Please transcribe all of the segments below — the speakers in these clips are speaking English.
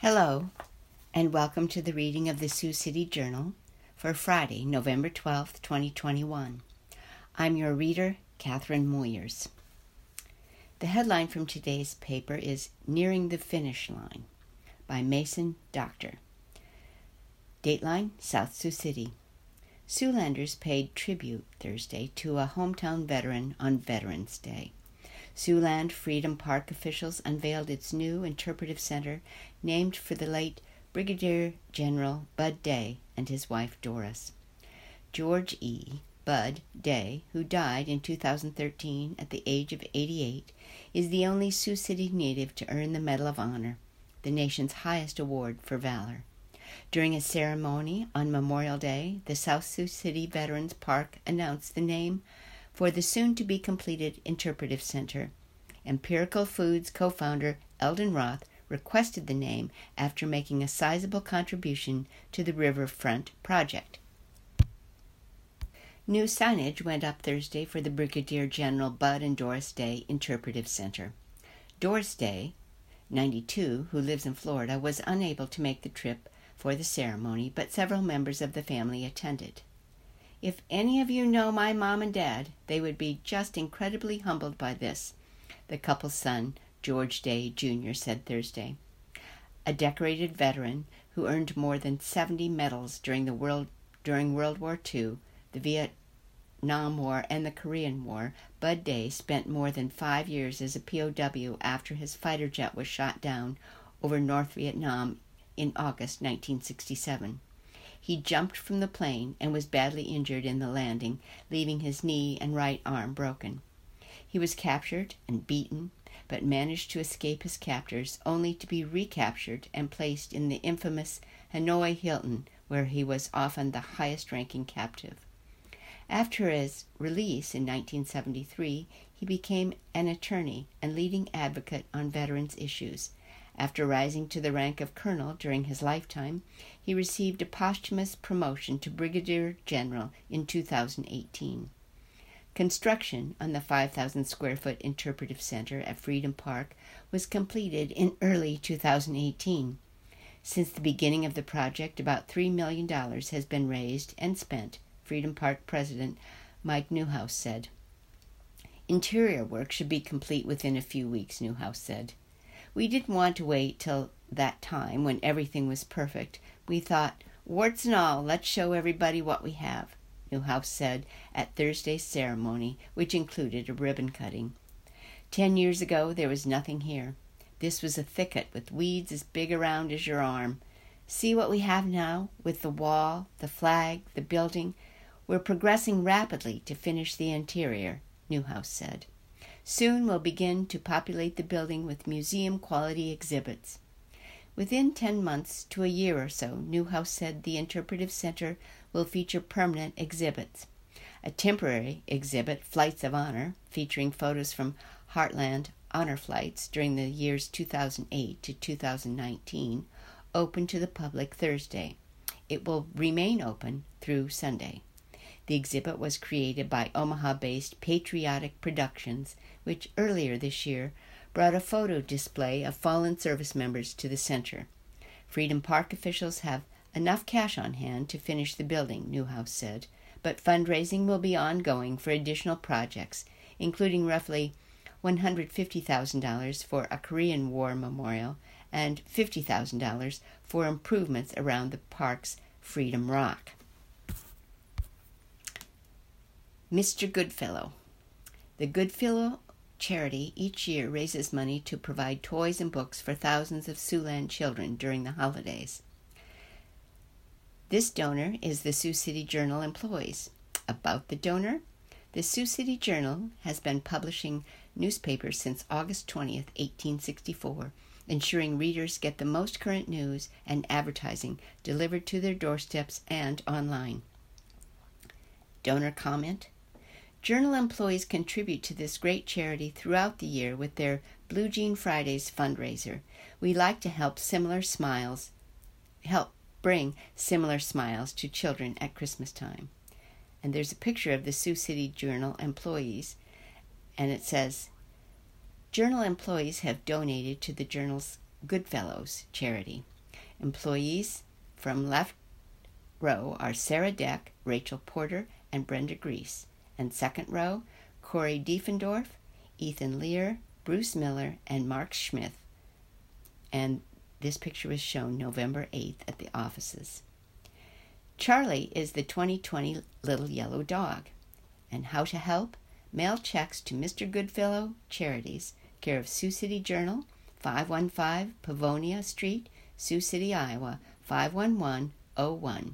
Hello, and welcome to the reading of the Sioux City Journal for Friday, November 12th, 2021. I'm your reader, Catherine Moyers. The headline from today's paper is Nearing the Finish Line by Mason Doctor. Dateline, South Sioux City. Siouxlanders paid tribute Thursday to a hometown veteran on Veterans Day. Siouxland Freedom Park officials unveiled its new interpretive center named for the late Brigadier General Bud Day and his wife Doris. George E. Bud Day, who died in 2013 at the age of 88, is the only Sioux City native to earn the Medal of Honor, the nation's highest award for valor. During a ceremony on Memorial Day, the South Sioux City Veterans Park announced the name for the soon-to-be-completed Interpretive Center. Empirical Foods co-founder Eldon Roth requested the name after making a sizable contribution to the Riverfront Project. New signage went up Thursday for the Brigadier General Bud and Doris Day Interpretive Center. Doris Day, 92, who lives in Florida, was unable to make the trip for the ceremony, but several members of the family attended. If any of you know my mom and dad, they would be just incredibly humbled by this, the couple's son, George Day, Jr., said Thursday. A decorated veteran who earned more than 70 medals during World War II, the Vietnam War, and the Korean War, Bud Day spent more than 5 years as a POW after his fighter jet was shot down over North Vietnam in August 1967. He jumped from the plane and was badly injured in the landing, leaving his knee and right arm broken. He was captured and beaten, but managed to escape his captors, only to be recaptured and placed in the infamous Hanoi Hilton, where he was often the highest-ranking captive. After his release in 1973, he became an attorney and leading advocate on veterans' issues. After rising to the rank of colonel during his lifetime, he received a posthumous promotion to brigadier general in 2018. Construction on the 5,000-square-foot interpretive center at Freedom Park was completed in early 2018. Since the beginning of the project, about $3 million has been raised and spent, Freedom Park President Mike Newhouse said. Interior work should be complete within a few weeks, Newhouse said. We didn't want to wait till that time when everything was perfect. We thought, warts and all, let's show everybody what we have, Newhouse said at Thursday's ceremony, which included a ribbon cutting. 10 years ago, there was nothing here. This was a thicket with weeds as big around as your arm. See what we have now, with the wall, the flag, the building. We're progressing rapidly to finish the interior, Newhouse said. Soon we'll begin to populate the building with museum-quality exhibits. Within 10 months to a year or so, Newhouse said the Interpretive Center will feature permanent exhibits. A temporary exhibit, Flights of Honor, featuring photos from Heartland honor flights during the years 2008 to 2019, opened to the public Thursday. It will remain open through Sunday. The exhibit was created by Omaha-based Patriotic Productions, which earlier this year brought a photo display of fallen service members to the center. Freedom Park officials have enough cash on hand to finish the building, Newhouse said, but fundraising will be ongoing for additional projects, including roughly $150,000 for a Korean War memorial and $50,000 for improvements around the park's Freedom Rock. Mr. Goodfellow. The Goodfellow charity each year raises money to provide toys and books for thousands of Siouxland children during the holidays. This donor is the Sioux City Journal employees. About the donor, the Sioux City Journal has been publishing newspapers since August 20th, 1864, ensuring readers get the most current news and advertising delivered to their doorsteps and online. Donor comment: Journal employees contribute to this great charity throughout the year with their Blue Jean Fridays fundraiser. We like to help bring similar smiles to children at Christmas time. And there's a picture of the Sioux City Journal employees, and it says, Journal employees have donated to the Journal's Goodfellows charity. Employees from left row are Sarah Deck, Rachel Porter, and Brenda Grease. And second row, Corey Diefendorf, Ethan Lear, Bruce Miller, and Mark Schmidt. And this picture was shown November 8th at the offices. Charlie is the 2020 little yellow dog. And how to help? Mail checks to Mr. Goodfellow Charities, care of Sioux City Journal, 515 Pavonia Street, Sioux City, Iowa, 51101.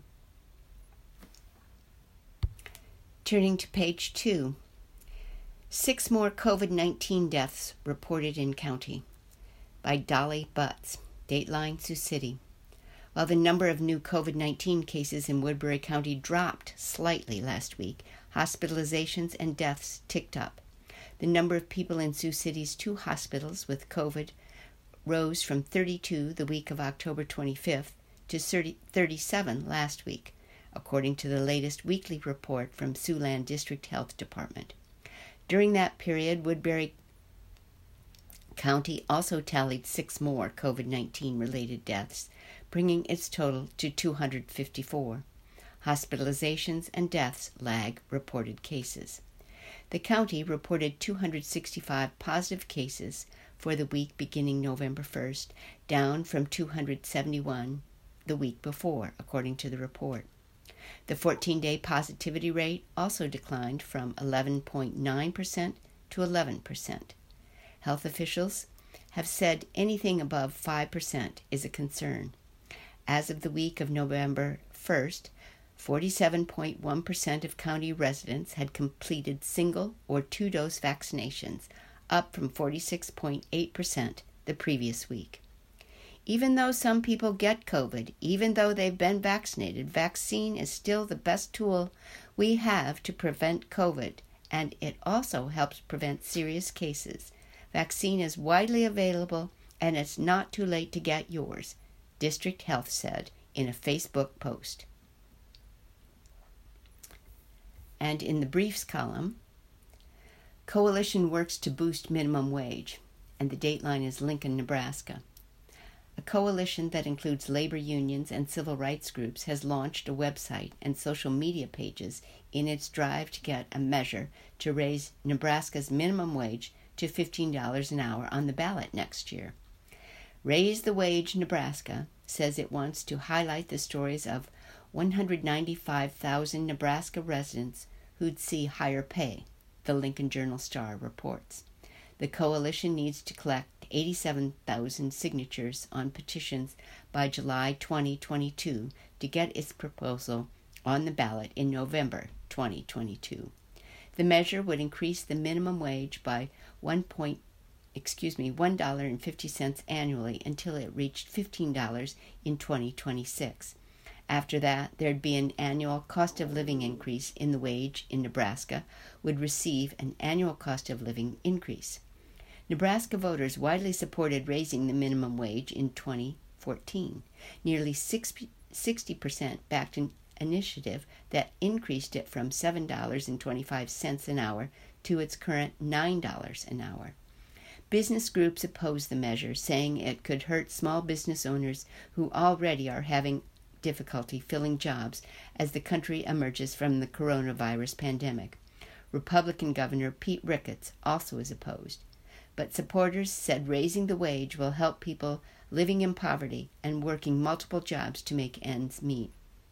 Turning to page 2. 6 more COVID-19 deaths reported in county. By Dolly Butts, Dateline, Sioux City. While the number of new COVID-19 cases in Woodbury County dropped slightly last week, hospitalizations and deaths ticked up. The number of people in Sioux City's 2 hospitals with COVID rose from 32 the week of October 25th to 37 last week, according to the latest weekly report from Siouxland District Health Department. During that period, Woodbury County also tallied 6 more COVID-19 related deaths, bringing its total to 254. Hospitalizations and deaths lag reported cases. The county reported 265 positive cases for the week beginning November 1st, down from 271 the week before, according to the report. The 14-day positivity rate also declined from 11.9% to 11%. Health officials have said anything above 5% is a concern. As of the week of November 1st, 47.1% of county residents had completed single or 2-dose vaccinations, up from 46.8% the previous week. Even though some people get COVID, even though they've been vaccinated, vaccine is still the best tool we have to prevent COVID, and it also helps prevent serious cases. Vaccine is widely available, and it's not too late to get yours, District Health said in a Facebook post. And in the briefs column, Coalition works to boost minimum wage, and the dateline is Lincoln, Nebraska. A coalition that includes labor unions and civil rights groups has launched a website and social media pages in its drive to get a measure to raise Nebraska's minimum wage to $15 an hour on the ballot next year. Raise the Wage Nebraska says it wants to highlight the stories of 195,000 Nebraska residents who'd see higher pay, the Lincoln Journal-Star reports. The coalition needs to collect 87,000 signatures on petitions by July 2022 to get its proposal on the ballot in November 2022. The measure would increase the minimum wage by $1.50 annually until it reached $15 in 2026. After that, there'd be an annual cost of living increase in the wage in Nebraska would receive an annual cost of living increase. Nebraska voters widely supported raising the minimum wage in 2014. Nearly 60% backed an initiative that increased it from $7.25 an hour to its current $9 an hour. Business groups opposed the measure, saying it could hurt small business owners who already are having difficulty filling jobs as the country emerges from the coronavirus pandemic. Republican Governor Pete Ricketts also is opposed, but supporters said raising the wage will help people living in poverty and working multiple jobs to make ends meet.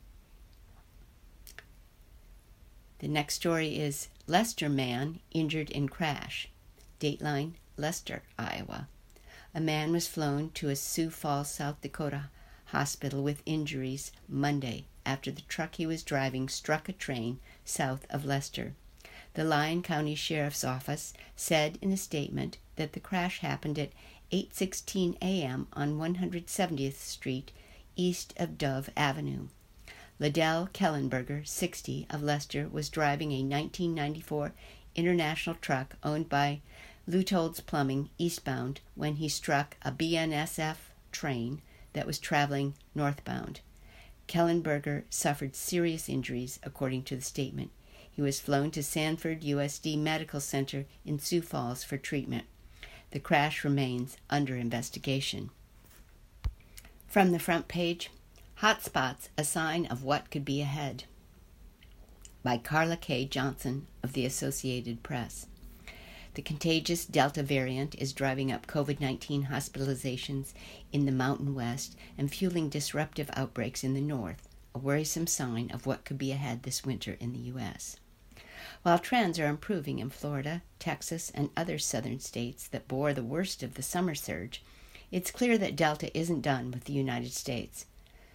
The next story is Lester man injured in crash. Dateline, Lester, Iowa. A man was flown to a Sioux Falls, South Dakota hospital with injuries Monday after the truck he was driving struck a train south of Lester. The Lyon County Sheriff's Office said in a statement that the crash happened at 8:16 a.m. on 170th Street east of Dove Avenue. Liddell Kellenberger, 60, of Lester, was driving a 1994 International truck owned by Lutolds Plumbing eastbound when he struck a BNSF train that was traveling northbound. Kellenberger suffered serious injuries, according to the statement. He was flown to Sanford USD Medical Center in Sioux Falls for treatment. The crash remains under investigation. From the front page, Hotspots, a Sign of What Could Be Ahead, by Carla K. Johnson of the Associated Press. The contagious Delta variant is driving up COVID-19 hospitalizations in the Mountain West and fueling disruptive outbreaks in the North, a worrisome sign of what could be ahead this winter in the U.S. While trends are improving in Florida, Texas, and other southern states that bore the worst of the summer surge, it's clear that Delta isn't done with the United States.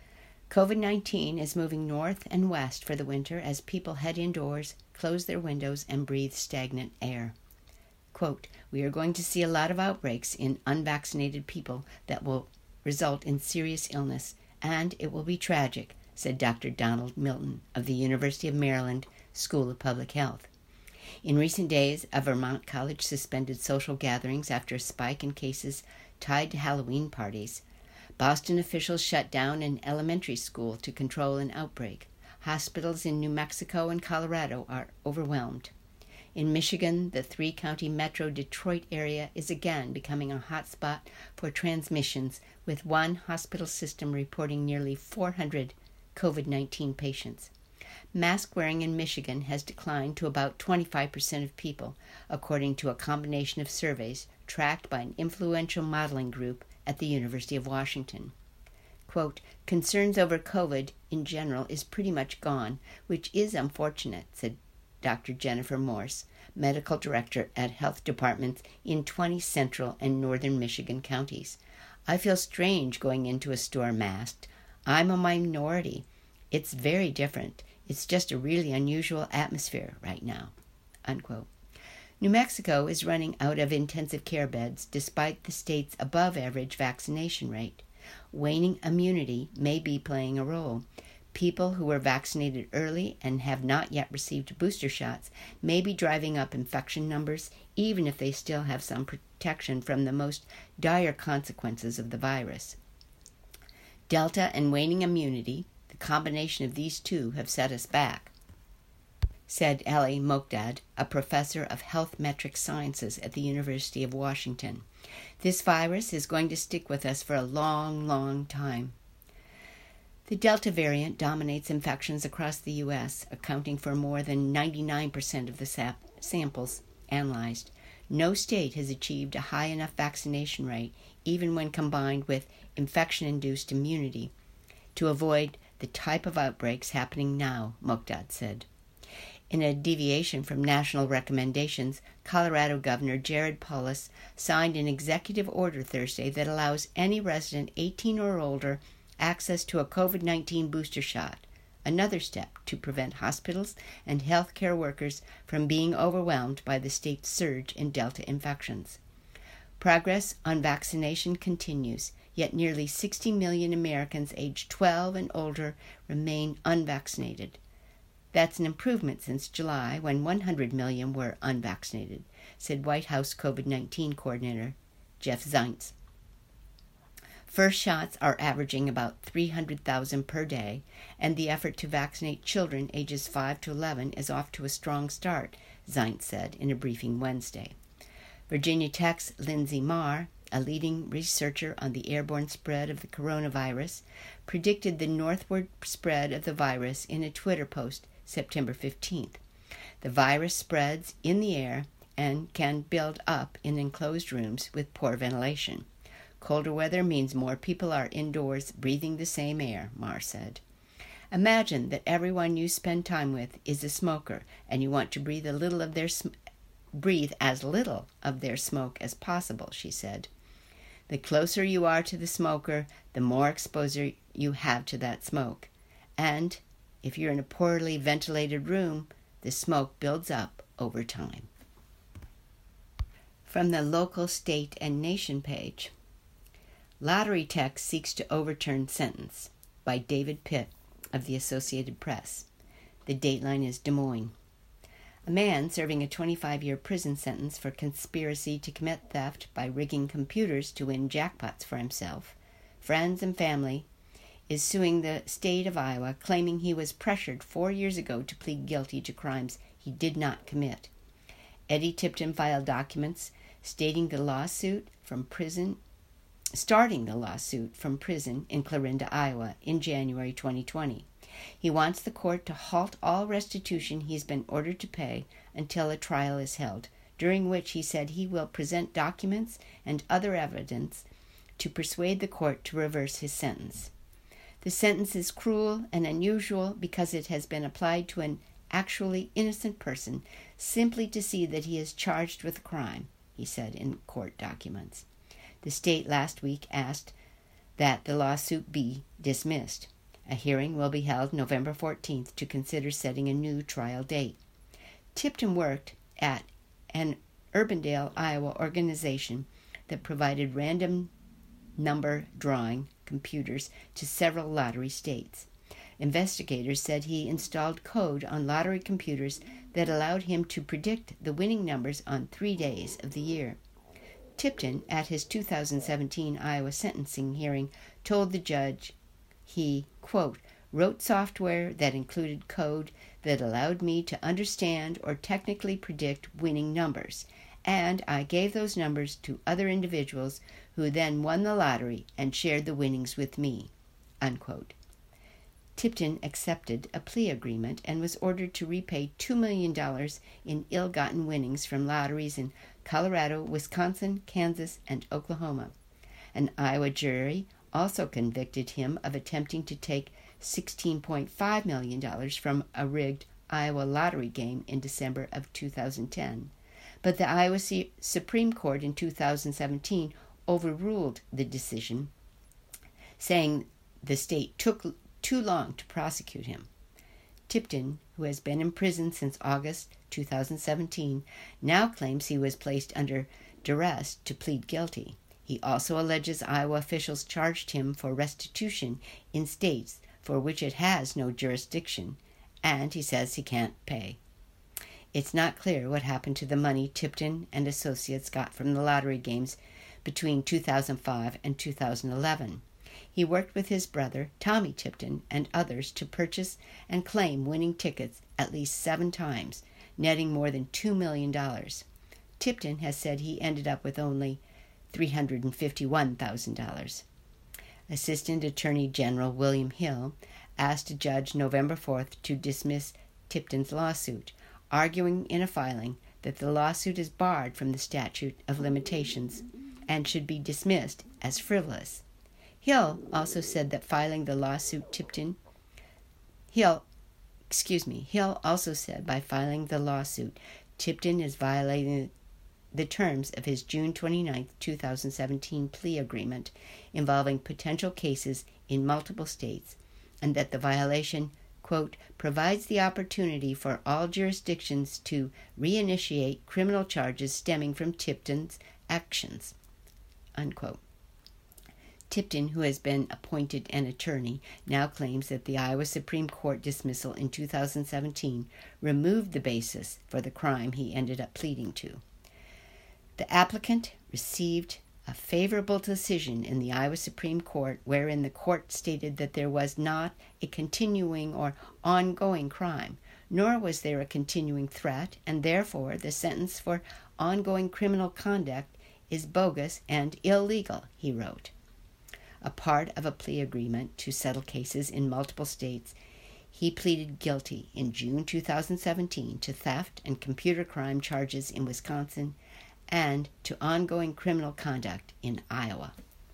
COVID-19 is moving north and west for the winter as people head indoors, close their windows, and breathe stagnant air. Quote, "We are going to see a lot of outbreaks in unvaccinated people that will result in serious illness, and it will be tragic," said Dr. Donald Milton of the University of Maryland School of Public Health. In recent days, a Vermont college suspended social gatherings after a spike in cases tied to Halloween parties. Boston officials shut down an elementary school to control an outbreak. Hospitals in New Mexico and Colorado are overwhelmed. In Michigan, the three-county metro Detroit area is again becoming a hotspot for transmissions, with one hospital system reporting nearly 400 COVID-19 patients. Mask wearing in Michigan has declined to about 25% of people, according to a combination of surveys tracked by an influential modeling group at the University of Washington. Quote, "Concerns over COVID in general is pretty much gone, which is unfortunate," said Dr. Jennifer Morse, medical director at health departments in 20 central and northern Michigan counties. "I feel strange going into a store masked. I'm a minority. It's very different. It's just a really unusual atmosphere right now." Unquote. New Mexico is running out of intensive care beds despite the state's above-average vaccination rate. Waning immunity may be playing a role. People who were vaccinated early and have not yet received booster shots may be driving up infection numbers, even if they still have some protection from the most dire consequences of the virus. Delta and waning immunity, the combination of these two, have set us back, said Ali Mokdad, a professor of health metric sciences at the University of Washington. "This virus is going to stick with us for a long, long time." The Delta variant dominates infections across the U.S., accounting for more than 99% of the samples analyzed. No state has achieved a high enough vaccination rate, even when combined with infection-induced immunity, to avoid the type of outbreaks happening now, Mokdad said. In a deviation from national recommendations, Colorado Governor Jared Polis signed an executive order Thursday that allows any resident 18 or older access to a COVID-19 booster shot, another step to prevent hospitals and healthcare workers from being overwhelmed by the state's surge in Delta infections. Progress on vaccination continues, yet nearly 60 million Americans aged 12 and older remain unvaccinated. That's an improvement since July, when 100 million were unvaccinated, said White House COVID-19 coordinator Jeff Zients. First shots are averaging about 300,000 per day, and the effort to vaccinate children ages 5 to 11 is off to a strong start, Zients said in a briefing Wednesday. Virginia Tech's Lindsay Marr, a leading researcher on the airborne spread of the coronavirus, predicted the northward spread of the virus in a Twitter post September 15th. The virus spreads in the air and can build up in enclosed rooms with poor ventilation. Colder weather means more people are indoors breathing the same air, Marr said. Imagine that everyone you spend time with is a smoker, and you want to breathe as little of their smoke as possible, she said. The closer you are to the smoker, the more exposure you have to that smoke. And if you're in a poorly ventilated room, the smoke builds up over time. From the local, state, and nation page, Lottery Tech seeks to overturn sentence, by David Pitt of the Associated Press. The dateline is Des Moines. A man serving a 25-year prison sentence for conspiracy to commit theft by rigging computers to win jackpots for himself, friends, and family is suing the state of Iowa, claiming he was pressured 4 years ago to plead guilty to crimes he did not commit. Eddie Tipton filed documents stating the lawsuit from prison starting the lawsuit from prison in Clarinda, Iowa, in January 2020. He wants the court to halt all restitution he's been ordered to pay until a trial is held, during which he said he will present documents and other evidence to persuade the court to reverse his sentence. The sentence is cruel and unusual because it has been applied to an actually innocent person simply to see that he is charged with a crime, he said in court documents. The state last week asked that the lawsuit be dismissed. A hearing will be held November 14th to consider setting a new trial date. Tipton worked at an Urbandale, Iowa organization that provided random number drawing computers to several lottery states. Investigators said he installed code on lottery computers that allowed him to predict the winning numbers on 3 days of the year. Tipton, at his 2017 Iowa sentencing hearing, told the judge he, quote, wrote software that included code that allowed me to understand or technically predict winning numbers, and I gave those numbers to other individuals who then won the lottery and shared the winnings with me, unquote. Tipton accepted a plea agreement and was ordered to repay $2 million in ill-gotten winnings from lotteries in Colorado, Wisconsin, Kansas, and Oklahoma. An Iowa jury also convicted him of attempting to take $16.5 million from a rigged Iowa lottery game in December of 2010. But the Iowa Supreme Court in 2017 overruled the decision, saying the state took too long to prosecute him. Tipton, who has been in prison since August 2017, now claims he was placed under duress to plead guilty. He also alleges Iowa officials charged him for restitution in states for which it has no jurisdiction, and he says he can't pay. It's not clear what happened to the money Tipton and associates got from the lottery games between 2005 and 2011. He worked with his brother, Tommy Tipton, and others to purchase and claim winning tickets at least 7 times, netting more than $2 million. Tipton has said he ended up with only $351,000. Assistant Attorney General William Hill asked a judge November 4th to dismiss Tipton's lawsuit, arguing in a filing that the lawsuit is barred from the statute of limitations and should be dismissed as frivolous. Hill also said that filing the lawsuit Hill also said by filing the lawsuit, Tipton is violating the terms of his June 29, 2017 plea agreement involving potential cases in multiple states, and that the violation, quote, provides the opportunity for all jurisdictions to reinitiate criminal charges stemming from Tipton's actions, unquote. Tipton, who has been appointed an attorney, now claims that the Iowa Supreme Court dismissal in 2017 removed the basis for the crime he ended up pleading to. The applicant received a favorable decision in the Iowa Supreme Court wherein the court stated that there was not a continuing or ongoing crime, nor was there a continuing threat, and therefore the sentence for ongoing criminal conduct is bogus and illegal, he wrote. A part of a plea agreement to settle cases in multiple states, he pleaded guilty in June 2017 to theft and computer crime charges in Wisconsin and to ongoing criminal conduct in Iowa.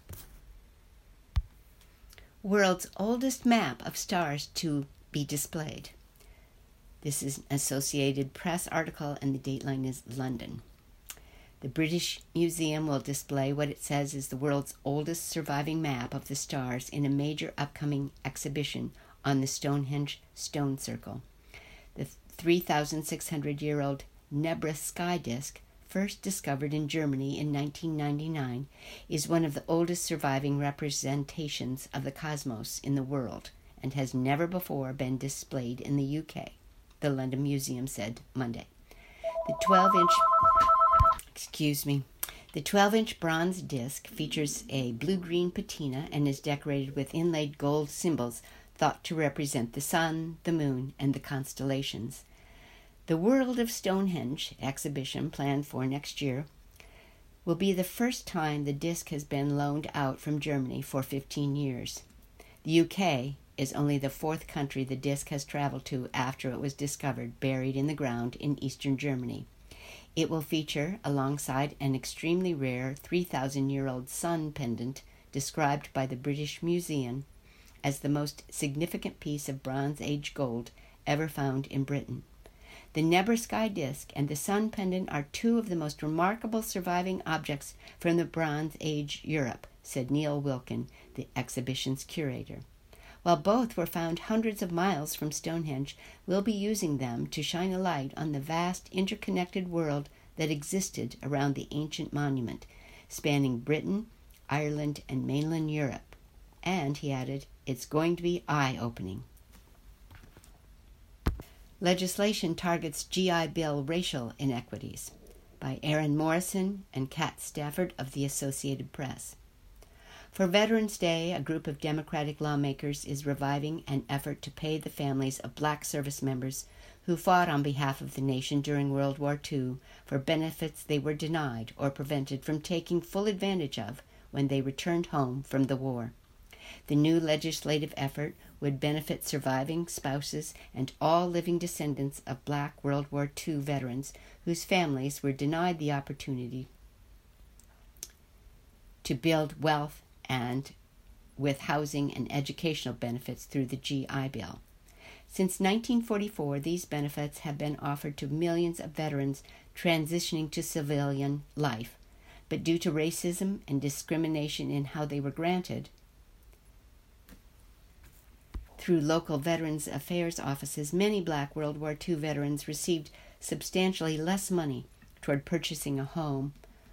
World's oldest map of stars to be displayed. This is an Associated Press article, and the dateline is London. The British Museum will display what it says is the world's oldest surviving map of the stars in a major upcoming exhibition on the Stonehenge Stone Circle. The 3,600-year-old Nebra sky disk, first discovered in Germany in 1999, is one of the oldest surviving representations of the cosmos in the world and has never before been displayed in the UK, the London Museum said Monday. The 12-inch bronze disc features a blue-green patina and is decorated with inlaid gold symbols thought to represent the sun, the moon, and the constellations. The World of Stonehenge exhibition, planned for next year, will be the first time the disc has been loaned out from Germany for 15 years. The UK is only the fourth country the disc has traveled to after it was discovered buried in the ground in eastern Germany. It will feature, alongside an extremely rare 3,000-year-old sun pendant described by the British Museum as the most significant piece of Bronze Age gold ever found in Britain. The Nebra Sky disc and the sun pendant are two of the most remarkable surviving objects from the Bronze Age Europe, said Neil Wilkin, the exhibition's curator. While both were found hundreds of miles from Stonehenge, we'll be using them to shine a light on the vast interconnected world that existed around the ancient monument, spanning Britain, Ireland, and mainland Europe. And, he added, it's going to be eye-opening. Legislation targets GI Bill racial inequities, by Aaron Morrison and Kat Stafford of the Associated Press. For Veterans Day, a group of Democratic lawmakers is reviving an effort to pay the families of black service members who fought on behalf of the nation during World War II for benefits they were denied or prevented from taking full advantage of when they returned home from the war. The new legislative effort would benefit surviving spouses and all living descendants of black World War II veterans whose families were denied the opportunity to build wealth and with housing and educational benefits through the GI Bill. Since 1944, these benefits have been offered to millions of veterans transitioning to civilian life, but due to racism and discrimination in how they were granted, through local Veterans Affairs offices, many black World War II veterans received substantially less money toward purchasing a home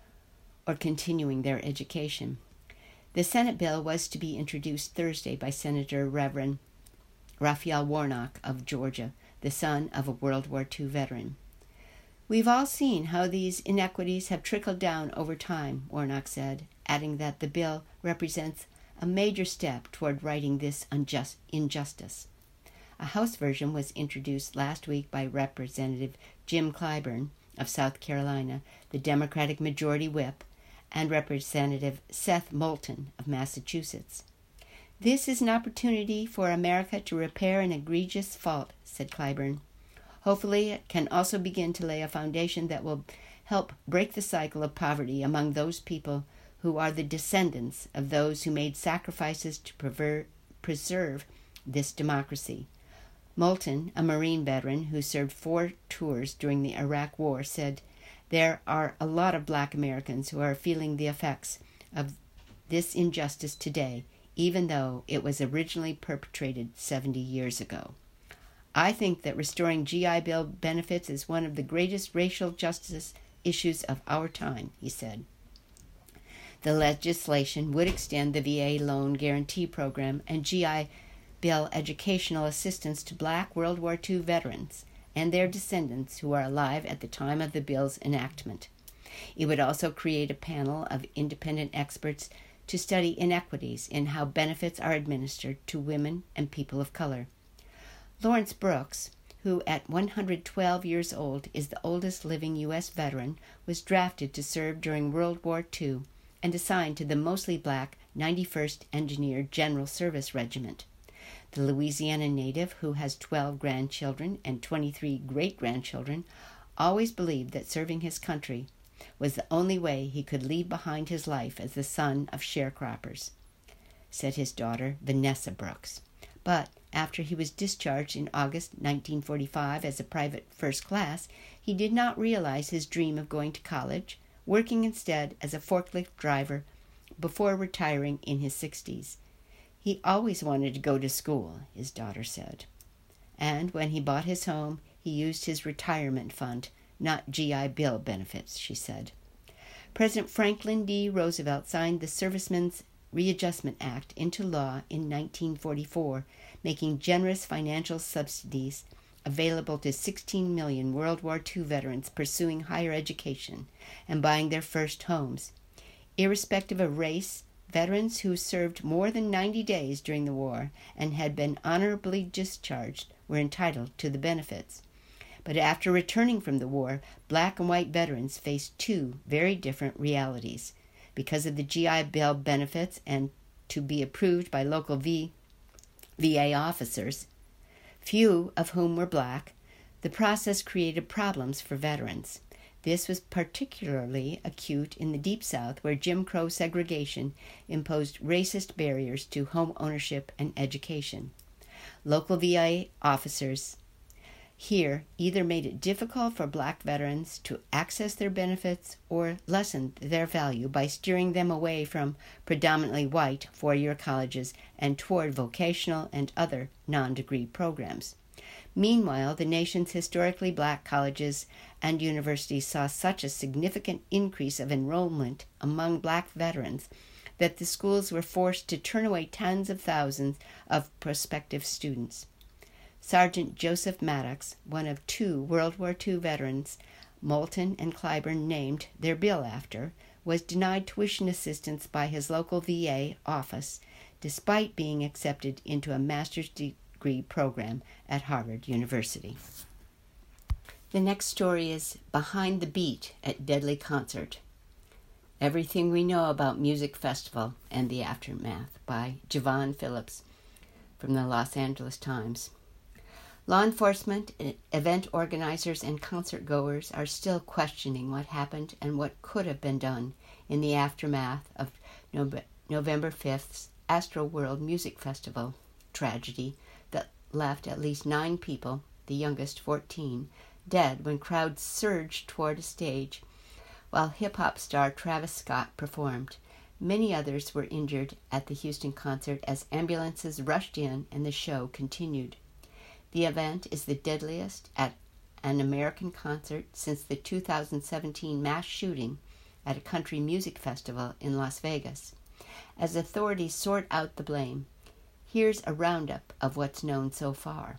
or continuing their education. The Senate bill was to be introduced Thursday by Senator Reverend Raphael Warnock of Georgia, the son of a World War II veteran. We've all seen how these inequities have trickled down over time, Warnock said, adding that the bill represents a major step toward righting this injustice. A House version was introduced last week by Representative Jim Clyburn of South Carolina, the Democratic Majority Whip, and Representative Seth Moulton of Massachusetts. This is an opportunity for America to repair an egregious fault, said Clyburn. Hopefully it can also begin to lay a foundation that will help break the cycle of poverty among those people who are the descendants of those who made sacrifices to preserve this democracy. Moulton, a Marine veteran who served 4 tours during the Iraq War, said, "There are a lot of black Americans who are feeling the effects of this injustice today, even though it was originally perpetrated 70 years ago. I think that restoring GI Bill benefits is one of the greatest racial justice issues of our time," he said. The legislation would extend the VA Loan Guarantee Program and GI Bill educational assistance to black World War II veterans and their descendants who are alive at the time of the bill's enactment. It would also create a panel of independent experts to study inequities in how benefits are administered to women and people of color. Lawrence Brooks, who at 112 years old is the oldest living U.S. veteran, was drafted to serve during World War II and assigned to the mostly black 91st Engineer General Service Regiment. The Louisiana native, who has 12 grandchildren and 23 great-grandchildren, always believed that serving his country was the only way he could leave behind his life as the son of sharecroppers, said his daughter, Vanessa Brooks. But after he was discharged in August 1945 as a private first class, he did not realize his dream of going to college, working instead as a forklift driver before retiring in his 60s. He always wanted to go to school, his daughter said. And when he bought his home, he used his retirement fund, not GI Bill benefits, she said. President Franklin D. Roosevelt signed the Servicemen's Readjustment Act into law in 1944, making generous financial subsidies available to 16 million World War II veterans pursuing higher education and buying their first homes. Irrespective of race, veterans who served more than 90 days during the war and had been honorably discharged were entitled to the benefits. But after returning from the war, black and white veterans faced two very different realities. Because of the GI Bill benefits and to be approved by local VA officers, few of whom were black, the process created problems for veterans. This was particularly acute in the Deep South, where Jim Crow segregation imposed racist barriers to home ownership and education. Local VA officers here either made it difficult for black veterans to access their benefits or lessened their value by steering them away from predominantly white four-year colleges and toward vocational and other non-degree programs. Meanwhile, the nation's historically black colleges and universities saw such a significant increase of enrollment among black veterans that the schools were forced to turn away tens of thousands of prospective students. Sergeant Joseph Maddox, one of two World War II veterans Moulton and Clyburn named their bill after, was denied tuition assistance by his local VA office, despite being accepted into a master's degree program at Harvard University. The next story is Behind the Beat at Deadly Concert. Everything We Know About Music Festival and the Aftermath by Javon Phillips from the Los Angeles Times. Law enforcement, event organizers, and concert goers are still questioning what happened and what could have been done in the aftermath of November 5th's Astroworld Music Festival tragedy that left at least 9 people, the youngest 14, dead when crowds surged toward a stage while hip-hop star Travis Scott performed. Many others were injured at the Houston concert as ambulances rushed in and the show continued. The event is the deadliest at an American concert since the 2017 mass shooting at a country music festival in Las Vegas. As authorities sort out the blame, here's a roundup of what's known so far.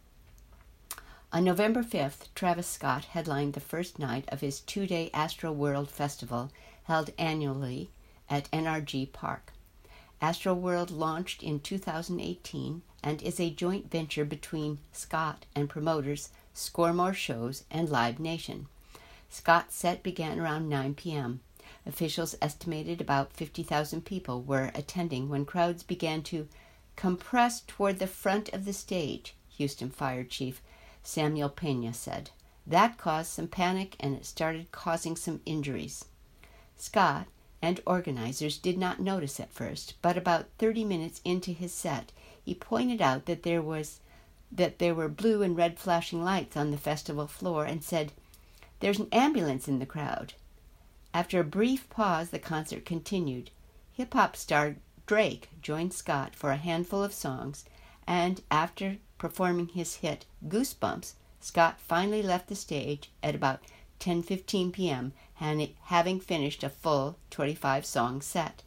On November 5th, Travis Scott headlined the first night of his 2-day Astroworld Festival held annually at NRG Park. Astroworld launched in 2018 and is a joint venture between Scott and promoters Score More Shows and Live Nation. Scott's set began around 9 p.m. Officials estimated about 50,000 people were attending when crowds began to compress toward the front of the stage, Houston Fire Chief Samuel Pena said. That caused some panic and it started causing some injuries. Scott and organizers did not notice at first, but about 30 minutes into his set, he pointed out that there were blue and red flashing lights on the festival floor and said, "There's an ambulance in the crowd." After a brief pause, the concert continued. Hip-hop star Drake joined Scott for a handful of songs, and after performing his hit Goosebumps, Scott finally left the stage at about 10:15 p.m., having finished a full 25-song set.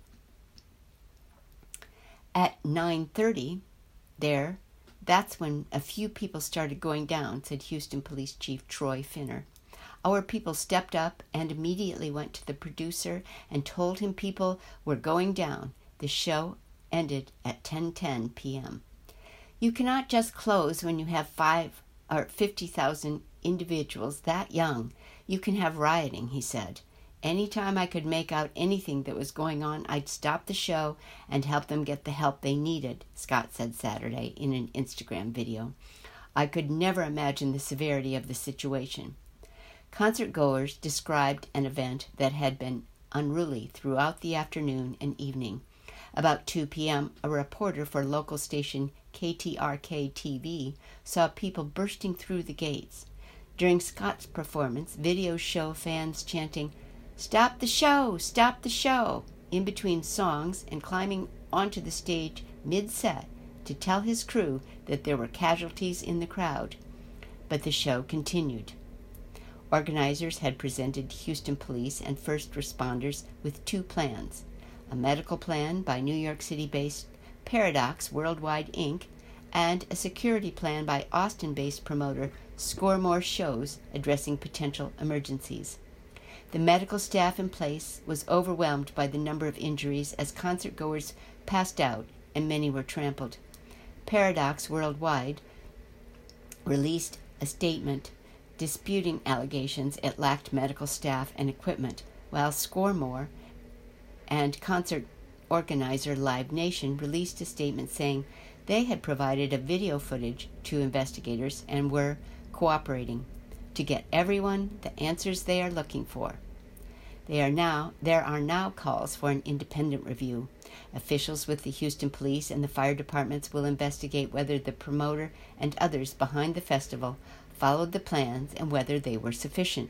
At 9:30, that's when a few people started going down, said Houston Police Chief Troy Finner. Our people stepped up and immediately went to the producer and told him people were going down. The show ended at 10:10 p.m. You cannot just close when you have 5 or 50,000 individuals that young. You can have rioting, he said. Anytime I could make out anything that was going on, I'd stop the show and help them get the help they needed, Scott said Saturday in an Instagram video. I could never imagine the severity of the situation. Concert goers described an event that had been unruly throughout the afternoon and evening. About 2 p.m., a reporter for local station KTRK-TV saw people bursting through the gates. During Scott's performance, videos show fans chanting, "Stop the show! Stop the show!" in between songs and climbing onto the stage mid-set to tell his crew that there were casualties in the crowd. But the show continued. Organizers had presented Houston police and first responders with 2 plans: a medical plan by New York City-based Paradox Worldwide Inc., and a security plan by Austin-based promoter Score More Shows addressing potential emergencies. The medical staff in place was overwhelmed by the number of injuries as concert-goers passed out and many were trampled. Paradox Worldwide released a statement disputing allegations it lacked medical staff and equipment, while Scoremore and concert organizer Live Nation released a statement saying they had provided a video footage to investigators and were cooperating to get everyone the answers they are looking for. There are now calls for an independent review. Officials with the Houston Police and the fire departments will investigate whether the promoter and others behind the festival followed the plans and whether they were sufficient.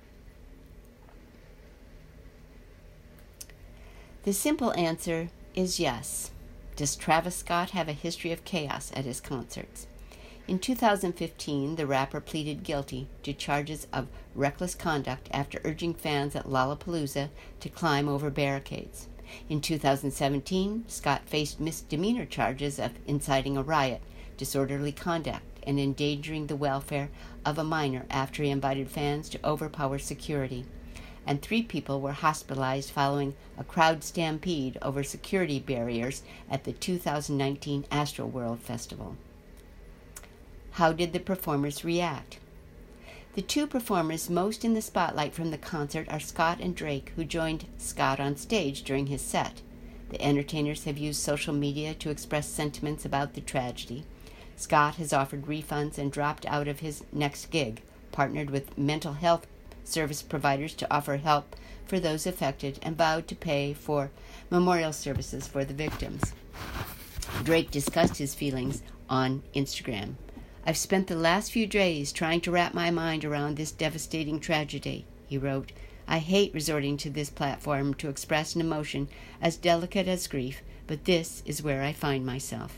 The simple answer is yes. Does Travis Scott have a history of chaos at his concerts? In 2015, the rapper pleaded guilty to charges of reckless conduct after urging fans at Lollapalooza to climb over barricades. In 2017, Scott faced misdemeanor charges of inciting a riot, disorderly conduct, and endangering the welfare of a minor after he invited fans to overpower security. And 3 people were hospitalized following a crowd stampede over security barriers at the 2019 Astroworld Festival. How did the performers react? The 2 performers most in the spotlight from the concert are Scott and Drake, who joined Scott on stage during his set. The entertainers have used social media to express sentiments about the tragedy. Scott has offered refunds and dropped out of his next gig, partnered with mental health service providers to offer help for those affected, and vowed to pay for memorial services for the victims. Drake discussed his feelings on Instagram. "I've spent the last few days trying to wrap my mind around this devastating tragedy," he wrote. "I hate resorting to this platform to express an emotion as delicate as grief, but this is where I find myself."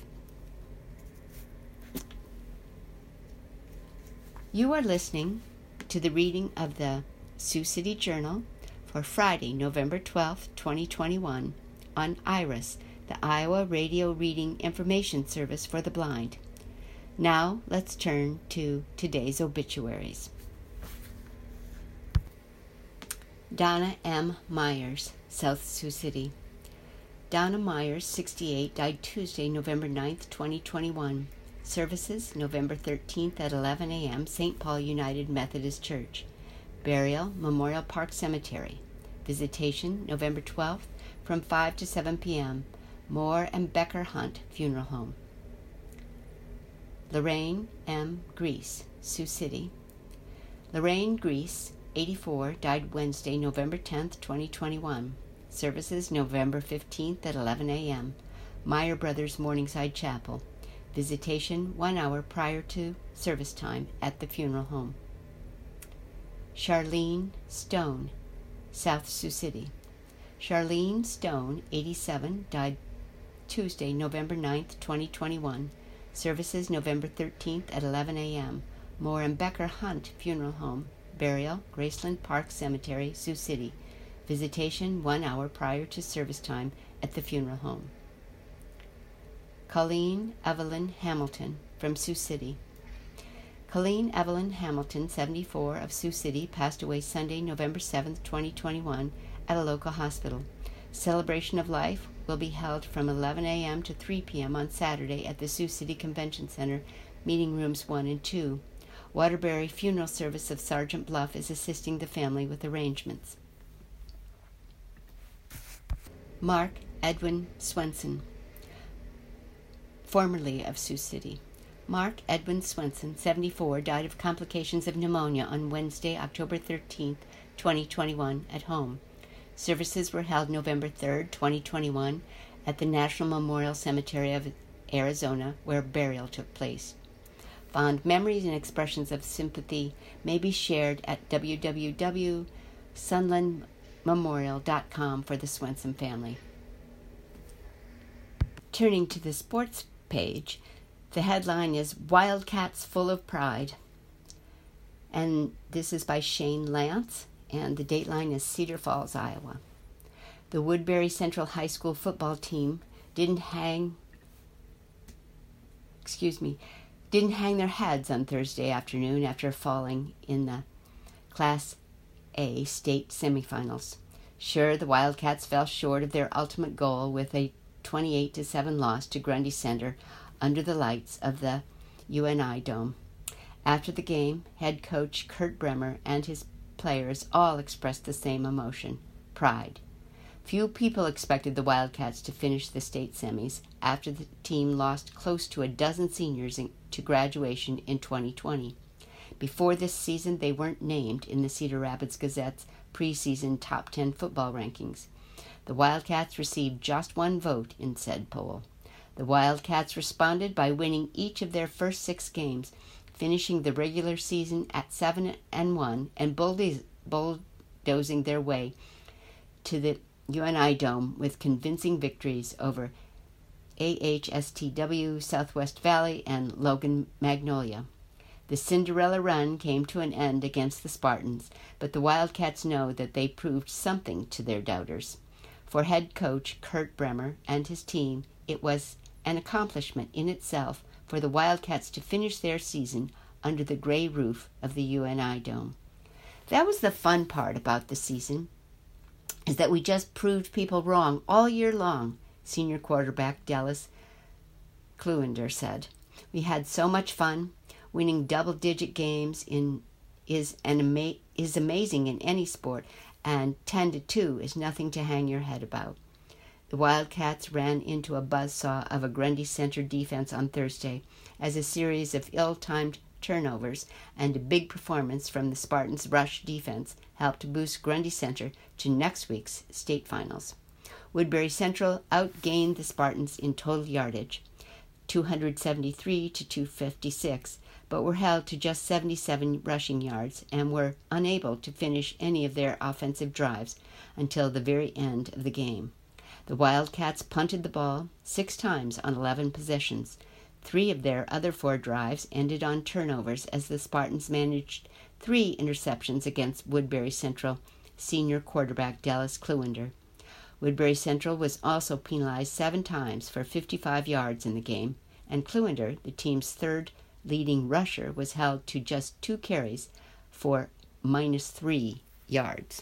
You are listening to the reading of the Sioux City Journal for Friday, November 12, 2021, on IRIS, the Iowa Radio Reading Information Service for the Blind. Now, let's turn to today's obituaries. Donna M. Myers, South Sioux City. Donna Myers, 68, died Tuesday, November 9th, 2021. Services, November 13th at 11 a.m., St. Paul United Methodist Church. Burial, Memorial Park Cemetery. Visitation, November 12th, from 5 to 7 p.m., Moore and Becker Hunt Funeral Home. Lorraine M. Grease, Sioux City. Lorraine Grease, 84, died Wednesday, November 10th, 2021. Services, November 15th at 11 a.m., Meyer Brothers Morningside Chapel. Visitation 1 hour prior to service time at the funeral home. Charlene Stone, South Sioux City. Charlene Stone, 87, died Tuesday, November 9th, 2021. Services November 13th at 11 a.m., Moore and Becker Hunt Funeral Home. Burial, Graceland Park Cemetery, Sioux City. Visitation 1 hour prior to service time at the funeral home. Colleen Evelyn Hamilton, from Sioux City. Colleen Evelyn Hamilton, 74, of Sioux City, passed away Sunday, November 7th, 2021, at a local hospital. Celebration of life will be held from 11 a.m. to 3 p.m. on Saturday at the Sioux City Convention Center, meeting rooms 1 and 2. Waterbury Funeral Service of Sergeant Bluff is assisting the family with arrangements. Mark Edwin Swenson, formerly of Sioux City. Mark Edwin Swenson, 74, died of complications of pneumonia on Wednesday, October 13th, 2021, at home. Services were held November 3rd, 2021, at the National Memorial Cemetery of Arizona, where burial took place. Fond memories and expressions of sympathy may be shared at www.sunlandmemorial.com for the Swenson family. Turning to the sports page, the headline is "Wildcats Full of Pride," and this is by Shane Lance, and the dateline is Cedar Falls, Iowa. The Woodbury Central High School football team didn't hang their heads on Thursday afternoon after falling in the Class A state semifinals. Sure, the Wildcats fell short of their ultimate goal with a 28-7 loss to Grundy Center under the lights of the UNI Dome. After the game, head coach Kurt Bremer and his players all expressed the same emotion, pride. Few people expected the Wildcats to finish the state semis after the team lost close to a dozen seniors to graduation in 2020. Before this season, they weren't named in the Cedar Rapids Gazette's preseason top 10 football rankings. The Wildcats received just one vote in said poll. The Wildcats responded by winning each of their first 6 games, finishing the regular season at 7-1 and bulldozing their way to the UNI Dome with convincing victories over AHSTW, Southwest Valley, and Logan Magnolia. The Cinderella run came to an end against the Spartans, but the Wildcats know that they proved something to their doubters. For head coach Kurt Bremer and his team, it was an accomplishment in itself for the Wildcats to finish their season under the gray roof of the UNI Dome. That was the fun part about the season, is that we just proved people wrong all year long, senior quarterback Dallas Kluender said. We had so much fun. Winning double-digit games is amazing in any sport, and 10-2 is nothing to hang your head about. The Wildcats ran into a buzzsaw of a Grundy Center defense on Thursday as a series of ill-timed turnovers and a big performance from the Spartans' rush defense helped boost Grundy Center to next week's state finals. Woodbury Central outgained the Spartans in total yardage, 273 to 256, but were held to just 77 rushing yards and were unable to finish any of their offensive drives until the very end of the game. The Wildcats punted the ball 6 times on 11 possessions. 3 of their other 4 drives ended on turnovers as the Spartans managed 3 interceptions against Woodbury Central senior quarterback Dallas Kluender. Woodbury Central was also penalized 7 times for 55 yards in the game, and Kluender, the team's third leading rusher, was held to just 2 carries for -3 yards.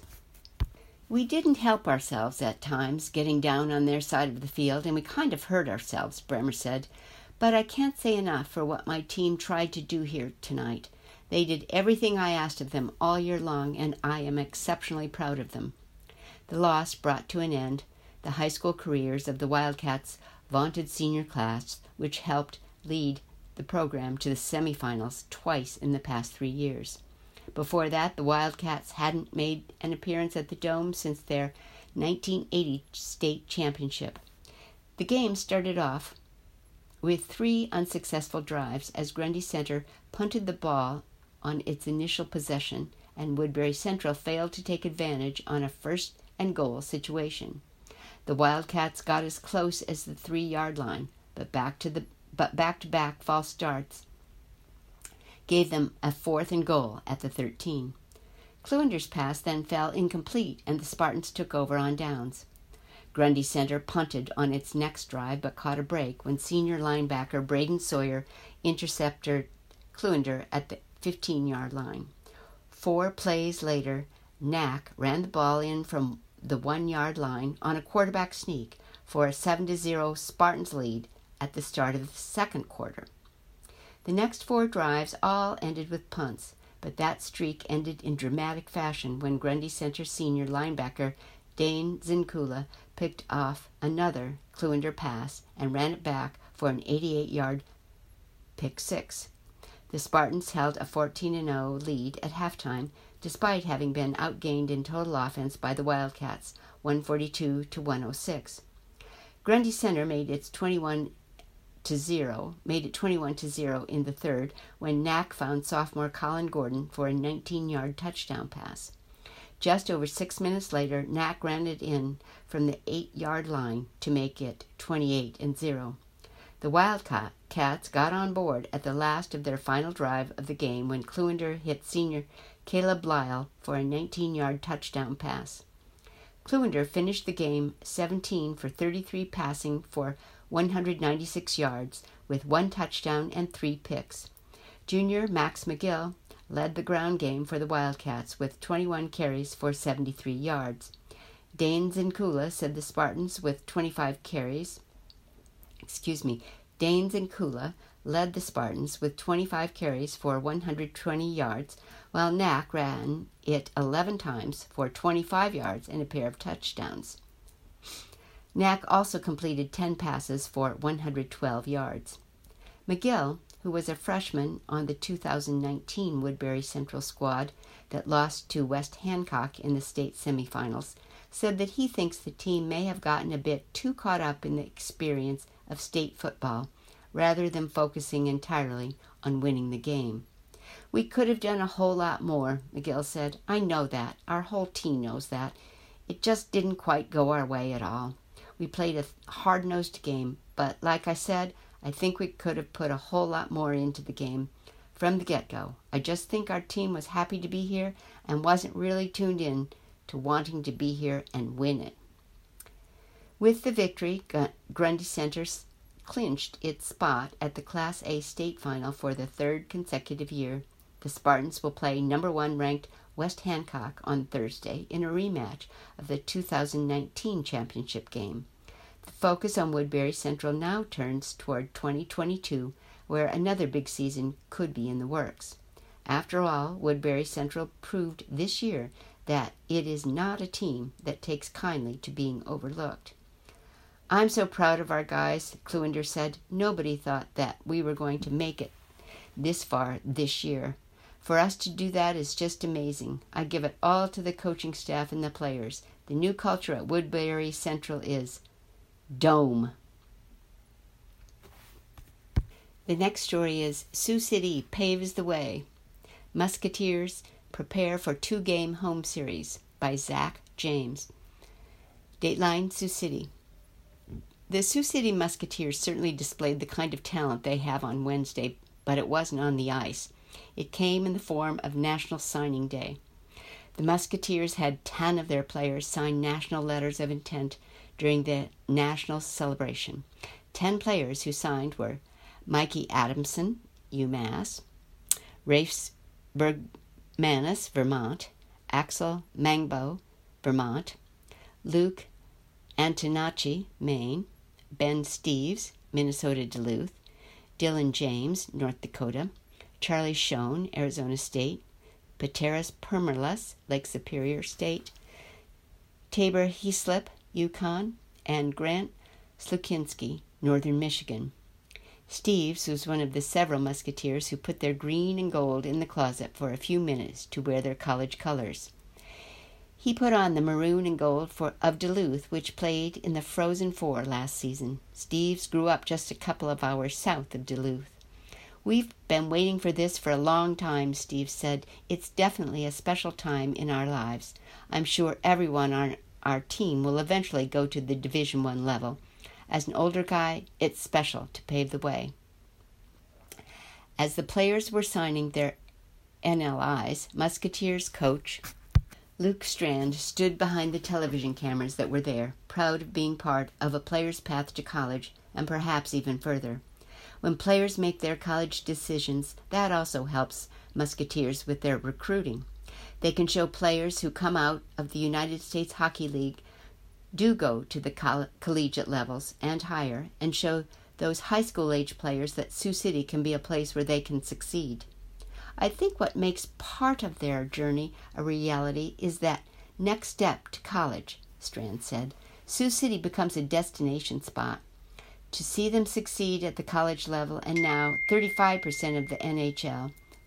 We didn't help ourselves at times getting down on their side of the field, and we kind of hurt ourselves, Bremer said. But I can't say enough for what my team tried to do here tonight. They did everything I asked of them all year long, and I am exceptionally proud of them. The loss brought to an end the high school careers of the Wildcats' vaunted senior class, which helped lead the program to the semifinals twice in the past 3 years. Before that, the Wildcats hadn't made an appearance at the Dome since their 1980 state championship. The game started off with 3 unsuccessful drives as Grundy Center punted the ball on its initial possession, and Woodbury Central failed to take advantage on a first-and-goal situation. The Wildcats got as close as the 3-yard line, but back-to-back false starts gave them a 4th and goal at the 13. Kluender's pass then fell incomplete, and the Spartans took over on downs. Grundy Center punted on its next drive but caught a break when senior linebacker Braden Sawyer intercepted Kluender at the 15-yard line. 4 plays later, Knack ran the ball in from the 1-yard line on a quarterback sneak for a 7-0 Spartans lead at the start of the second quarter. The next 4 drives all ended with punts, but that streak ended in dramatic fashion when Grundy Center senior linebacker Dane Zinkula picked off another Kluender pass and ran it back for an 88-yard pick 6. The Spartans held a 14-0 lead at halftime, despite having been outgained in total offense by the Wildcats, 142 to 106. Grundy Center made it 21-0 in the third when Knack found sophomore Colin Gordon for a 19-yard touchdown pass. Just over 6 minutes later, Knack ran it in from the 8-yard line to make it 28-0. The Wildcats got on board at the last of their final drive of the game when Kluender hit senior Caleb Lyle for a 19-yard touchdown pass. Kluender finished the game 17 for 33 passing for 196 yards with 1 touchdown and 3 picks. Junior Max McGill led the ground game for the Wildcats with 21 carries for 73 yards. Dane Zinkula led the Spartans with 25 carries Danes and Kula led the Spartans with 25 carries for 120 yards, while Knack ran it 11 times for 25 yards and a pair of touchdowns. Knack also completed 10 passes for 112 yards. McGill, who was a freshman on the 2019 Woodbury Central squad that lost to West Hancock in the state semifinals, said that he thinks the team may have gotten a bit too caught up in the experience of state football rather than focusing entirely on winning the game. "We could have done a whole lot more," McGill said. "I know that. Our whole team knows that. It just didn't quite go our way at all. We played a hard-nosed game, but like I said, I think we could have put a whole lot more into the game from the get-go. I just think our team was happy to be here and wasn't really tuned in to wanting to be here and win it." With the victory, Grundy Center clinched its spot at the Class A state final for the third consecutive year. The Spartans will play number 1 ranked West Hancock on Thursday in a rematch of the 2019 championship game. The focus on Woodbury Central now turns toward 2022, where another big season could be in the works. After all, Woodbury Central proved this year that it is not a team that takes kindly to being overlooked. "I'm so proud of our guys," Kluender said. "Nobody thought that we were going to make it this far this year. For us to do that is just amazing. I give it all to the coaching staff and the players. The new culture at Woodbury Central is Dome." The next story is Sioux City paves the way. Musketeers prepare for 2-game home series by Zach James. Dateline, Sioux City. The Sioux City Musketeers certainly displayed the kind of talent they have on Wednesday, but it wasn't on the ice. It came in the form of National Signing Day. The Musketeers had 10 of their players sign national letters of intent during the national celebration. 10 players who signed were Mikey Adamson, UMass, Rafe Bergmanis, Vermont, Axel Mangbo, Vermont, Luke Antonacci, Maine, Ben Steeves, Minnesota Duluth, Dylan James, North Dakota, Charlie Schoen, Arizona State, Pateras Permerlas, Lake Superior State, Tabor Heaslip, Yukon, and Grant Slukinski, Northern Michigan. Steeves was one of the several Musketeers who put their green and gold in the closet for a few minutes to wear their college colors. He put on the maroon and gold of Duluth, which played in the Frozen Four last season. Steeves grew up just a couple of hours south of Duluth. "We've been waiting for this for a long time," Steve said. "It's definitely a special time in our lives. I'm sure everyone on our team will eventually go to the Division I level. As an older guy, it's special to pave the way." As the players were signing their NLIs, Musketeers coach Luke Strand stood behind the television cameras that were there, proud of being part of a player's path to college and perhaps even further. When players make their college decisions, that also helps Musketeers with their recruiting. They can show players who come out of the United States Hockey League do go to the collegiate levels and higher, and show those high school-age players that Sioux City can be a place where they can succeed. I think what makes part of their journey a reality is that next step to college, Strand said. Sioux City becomes a destination spot. To see them succeed at the college level, and now 35% of the NHL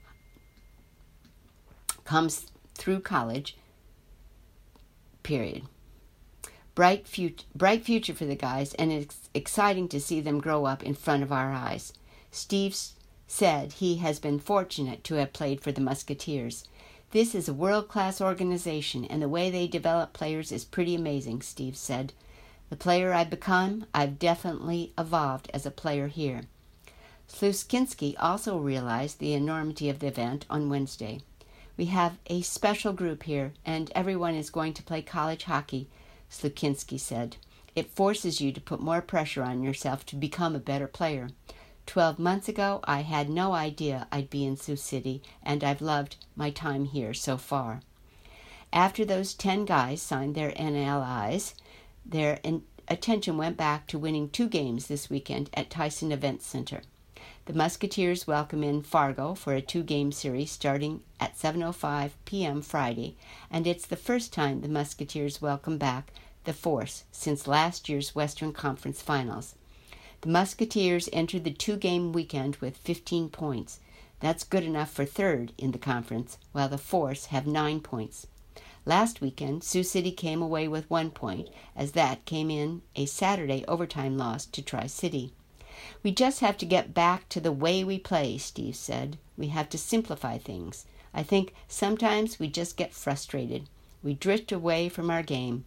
comes through college, period. Bright future for the guys, and it's exciting to see them grow up in front of our eyes. Steve said he has been fortunate to have played for the Musketeers. "This is a world-class organization, and the way they develop players is pretty amazing," Steve said. "The player I've become, I've definitely evolved as a player here." Slukinski also realized the enormity of the event on Wednesday. "We have a special group here, and everyone is going to play college hockey," Slukinski said. "It forces you to put more pressure on yourself to become a better player. 12 months ago, I had no idea I'd be in Sioux City, and I've loved my time here so far." After those 10 guys signed their NLIs, their attention went back to winning 2 games this weekend at Tyson Events Center. The Musketeers welcome in Fargo for a 2-game series starting at 7:05 p.m. Friday, and it's the first time the Musketeers welcome back the Force since last year's Western Conference Finals. The Musketeers entered the 2-game weekend with 15 points. That's good enough for third in the conference, while the Force have 9 points. Last weekend, Sioux City came away with 1 point, as that came in a Saturday overtime loss to Tri-City. "We just have to get back to the way we play," Steve said. "We have to simplify things. I think sometimes we just get frustrated. We drift away from our game.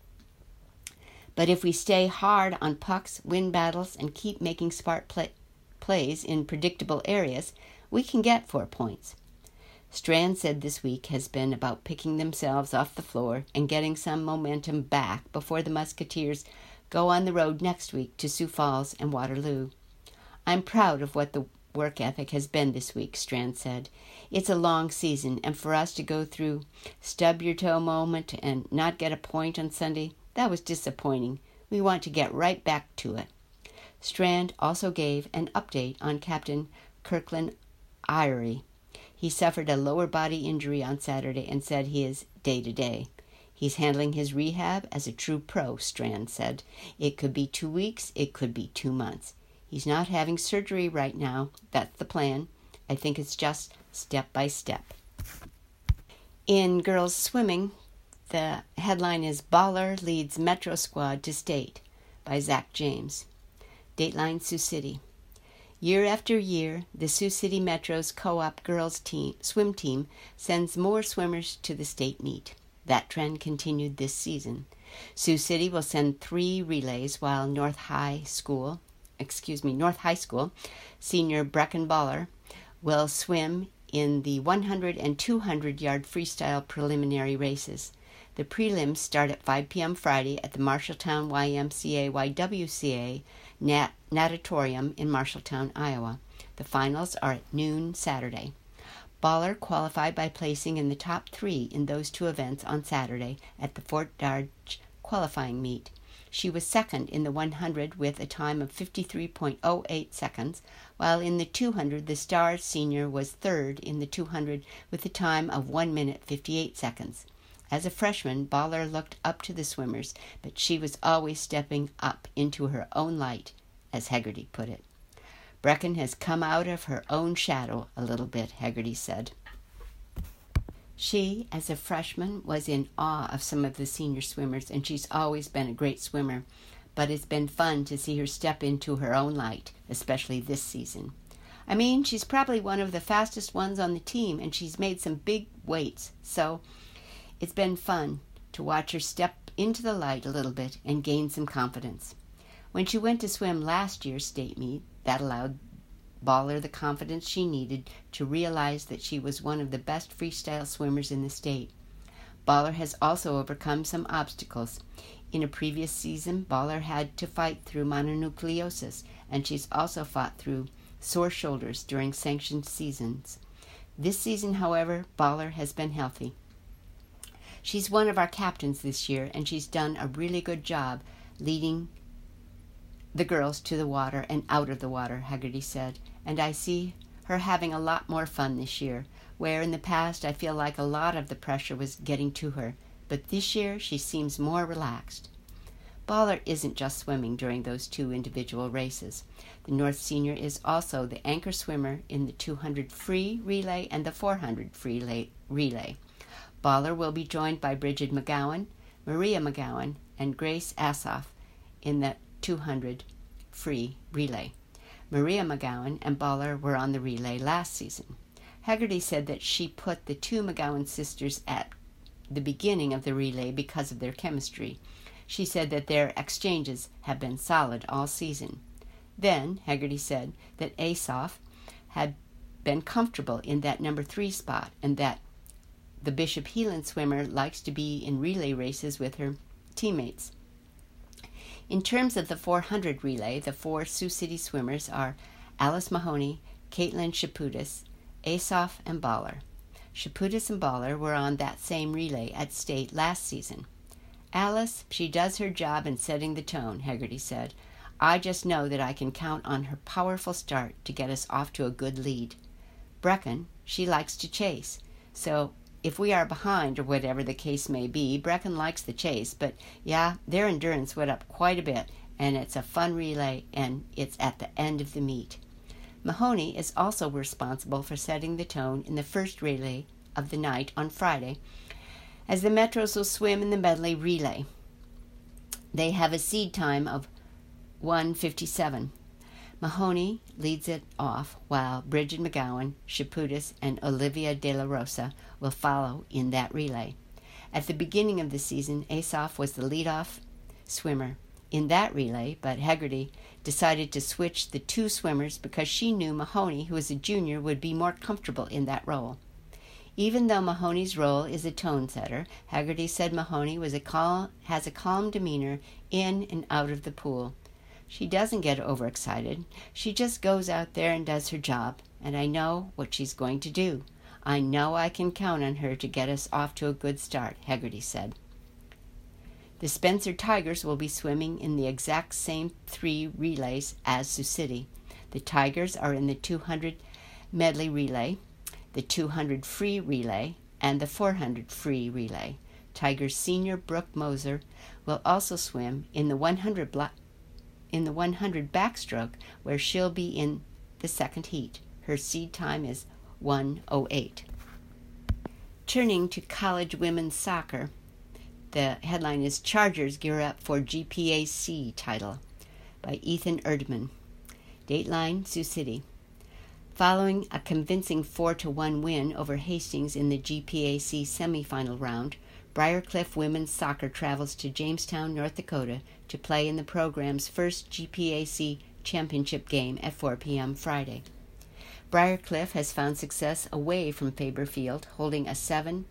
But if we stay hard on pucks, win battles, and keep making smart plays in predictable areas, we can get 4 points." Strand said this week has been about picking themselves off the floor and getting some momentum back before the Musketeers go on the road next week to Sioux Falls and Waterloo. "I'm proud of what the work ethic has been this week," Strand said. "It's a long season, and for us to go through stub-your-toe moment and not get a point on Sunday, that was disappointing. We want to get right back to it." Strand also gave an update on Captain Kirkland Irie. He suffered a lower body injury on Saturday and said he is day-to-day. "He's handling his rehab as a true pro," Strand said. "It could be 2 weeks, it could be 2 months. He's not having surgery right now. That's the plan. I think it's just step by step." In girls swimming, the headline is "Baller Leads Metro Squad to State" by Zach James. Dateline Sioux City. Year after year, the Sioux City Metro's co-op girls swim team sends more swimmers to the state meet. That trend continued this season. Sioux City will send 3 relays, while North High School senior Brecken Baller will swim in the 100 and 200-yard freestyle preliminary races. The prelims start at 5 p.m. Friday at the Marshalltown YMCA Natatorium in Marshalltown, Iowa. The finals are at noon Saturday. Baller qualified by placing in the top 3 in those 2 events on Saturday at the Fort Dodge qualifying meet. She was second in the 100 with a time of 53.08 seconds, while in the 200 the star senior was third in the 200 with a time of 1 minute 58 seconds. As a freshman, Baller looked up to the swimmers, but she was always stepping up into her own light, as Hegarty put it. "Brecken has come out of her own shadow a little bit," Hegarty said. She, as a freshman, was in awe of some of the senior swimmers, and she's always been a great swimmer, but it's been fun to see her step into her own light, especially this season. "I mean, she's probably one of the fastest ones on the team, and she's made some big weights, so it's been fun to watch her step into the light a little bit and gain some confidence. When she went to swim last year's state meet, that allowed Baller the confidence she needed to realize that she was one of the best freestyle swimmers in the state. Baller has also overcome some obstacles. In a previous season, Baller had to fight through mononucleosis, and she's also fought through sore shoulders during sanctioned seasons. This season, however, Baller has been healthy. She's one of our captains this year, and she's done a really good job leading the girls to the water and out of the water," Hegarty said, "and I see her having a lot more fun this year, where in the past I feel like a lot of the pressure was getting to her, but this year she seems more relaxed." Baller isn't just swimming during those 2 individual races. The North Senior is also the anchor swimmer in the 200 free relay and the 400 free relay. Baller will be joined by Bridget McGowan, Maria McGowan, and Grace Assoff in the 200 free relay. Maria McGowan and Baller were on the relay last season. Hegarty said that she put the 2 McGowan sisters at the beginning of the relay because of their chemistry. She said that their exchanges have been solid all season. Then, Hegarty said that Assoff had been comfortable in that number 3 spot, and that the Bishop Heelan swimmer likes to be in relay races with her teammates. In terms of the 400 relay, the 4 Sioux City swimmers are Alice Mahoney, Caitlin Shaputis, Assoff, and Baller. Shaputis and Baller were on that same relay at state last season. Alice, she does her job in setting the tone, Hegarty said. I just know that I can count on her powerful start to get us off to a good lead. Brecken, she likes to chase, so if we are behind or whatever the case may be, Brecken likes the chase, but yeah, their endurance went up quite a bit, and it's a fun relay, and it's at the end of the meet. Mahoney is also responsible for setting the tone in the first relay of the night on Friday, as the Metros will swim in the medley relay. They have a seed time of 1:57. Mahoney leads it off, while Bridget McGowan, Chaputis, and Olivia De La Rosa will follow in that relay. At the beginning of the season, Asaf was the leadoff swimmer in that relay, but Hegarty decided to switch the two swimmers because she knew Mahoney, who was a junior, would be more comfortable in that role. Even though Mahoney's role is a tone setter, Hegarty said Mahoney has a calm demeanor in and out of the pool. She doesn't get overexcited. She just goes out there and does her job, and I know what she's going to do. I know I can count on her to get us off to a good start, Hegarty said. The Spencer Tigers will be swimming in the exact same 3 relays as Sioux City. The Tigers are in the 200 medley relay, the 200 free relay, and the 400 free relay. Tigers senior Brooke Moser will also swim in the 100 backstroke, where she'll be in the second heat. Her seed time is 1:08. Turning to college women's soccer, the headline is Chargers Gear Up for GPAC Title by Ethan Erdman. Dateline, Sioux City. Following a convincing 4-1 win over Hastings in the GPAC semifinal round, Briarcliff women's soccer travels to Jamestown, North Dakota to play in the program's first GPAC championship game at 4 p.m. Friday. Briarcliff has found success away from Faber Field, holding a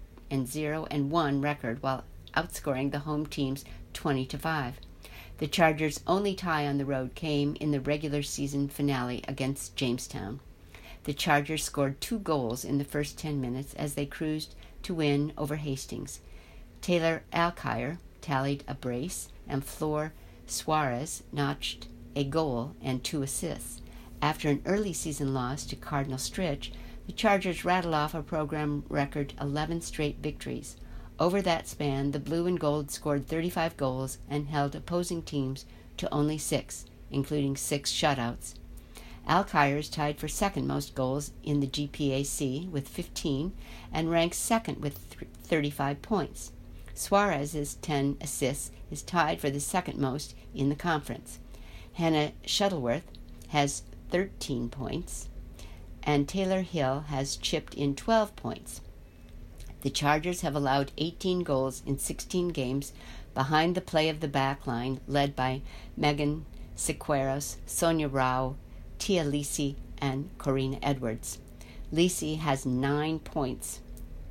7-0-1 record while outscoring the home teams 20-5. The Chargers' only tie on the road came in the regular season finale against Jamestown. The Chargers scored 2 goals in the first 10 minutes as they cruised to win over Hastings. Taylor Alkire tallied a brace, and Flor Suarez notched a goal and 2 assists. After an early season loss to Cardinal Stritch, the Chargers rattled off a program record 11 straight victories. Over that span, the Blue and Gold scored 35 goals and held opposing teams to only 6, including 6 shutouts. Alkire is tied for second most goals in the GPAC with 15 and ranks second with 35 points. Suarez's 10 assists is tied for the second most in the conference. Hannah Shuttleworth has 13 points, and Taylor Hill has chipped in 12 points. The Chargers have allowed 18 goals in 16 games behind the play of the back line, led by Megan Sequeiros, Sonia Rao, Tia Lisi, and Corina Edwards. Lisi has 9 points.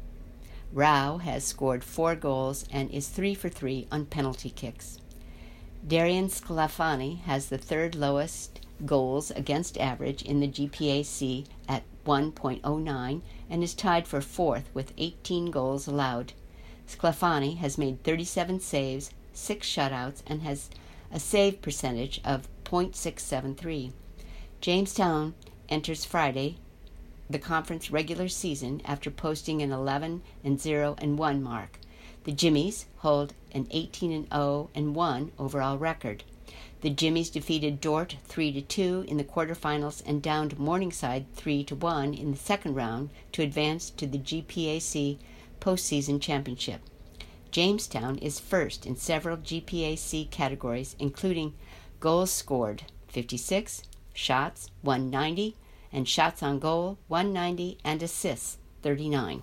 Rao has scored 4 goals and is 3 for 3 on penalty kicks. Darian Sclafani has the 3rd lowest goals against average in the GPAC at 1.09 and is tied for 4th with 18 goals allowed. Sclafani has made 37 saves, 6 shutouts, and has a save percentage of .673. Jamestown enters Friday the conference regular season after posting an 11-0-1 mark. The Jimmies hold an 18-0-1 overall record. The Jimmies defeated Dordt 3-2 in the quarterfinals and downed Morningside 3-1 in the second round to advance to the GPAC postseason championship. Jamestown is first in several GPAC categories, including goals scored 56, shots 190, and shots on goal 190, and assists 39.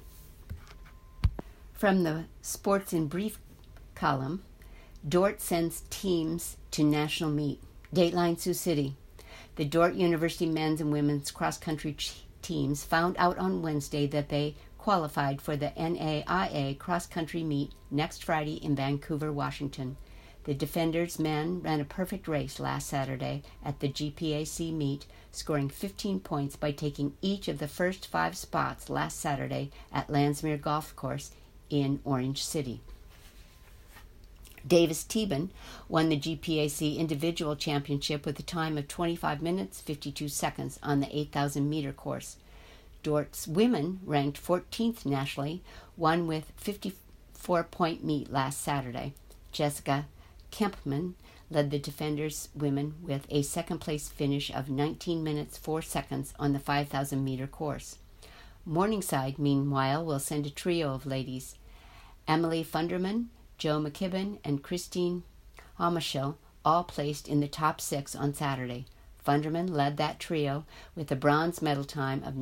From the Sports in Brief column, Dordt sends teams to national meet. Dateline, Sioux City. The Dordt University men's and women's cross-country teams found out on Wednesday that they qualified for the NAIA cross-country meet next Friday in Vancouver, Washington. The Defenders men ran a perfect race last Saturday at the GPAC meet, scoring 15 points by taking each of the first 5 spots last Saturday at Landsmere Golf Course in Orange City. Davis Teben won the GPAC Individual Championship with a time of 25 minutes, 52 seconds on the 8,000-meter course. Dort's women, ranked 14th nationally, won with 54-point meet last Saturday. Jessica Kempman led the Defenders women with a second-place finish of 19 minutes, 4 seconds on the 5,000-meter course. Morningside, meanwhile, will send a trio of ladies. Emily Funderman, Jo McKibben, and Christine Homischel all placed in the top 6 on Saturday. Funderman led that trio with a bronze medal time of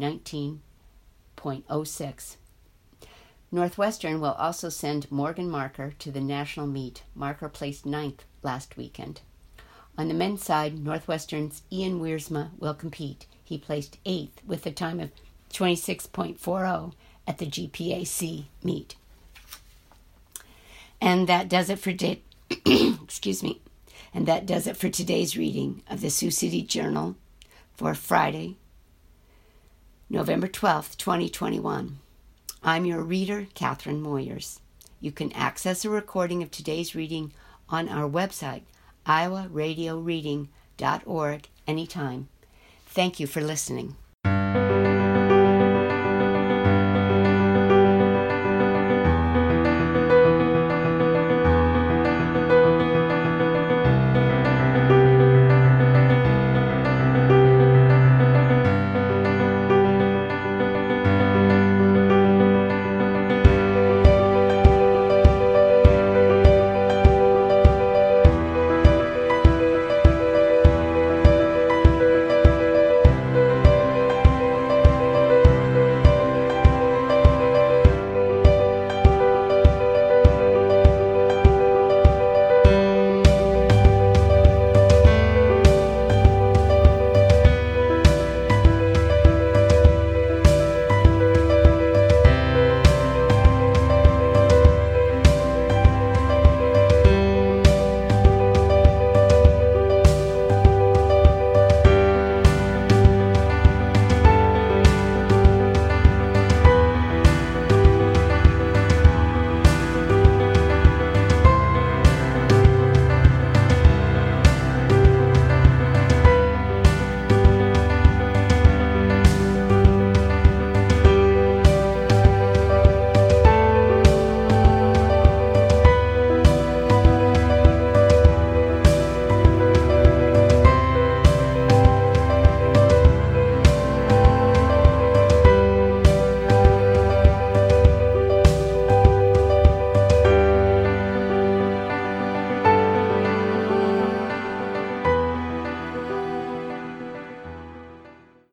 19.06. Northwestern will also send Morgan Marker to the national meet. Marker placed 9th last weekend. On the men's side, Northwestern's Ian Wiersma will compete. He placed 8th with a time of 26.40 at the GPAC meet. And that does it for And that does it for today's reading of the Sioux City Journal for Friday, November 12th, 2021. I'm your reader, Catherine Moyers. You can access a recording of today's reading on our website, iowaradioreading.org, anytime. Thank you for listening.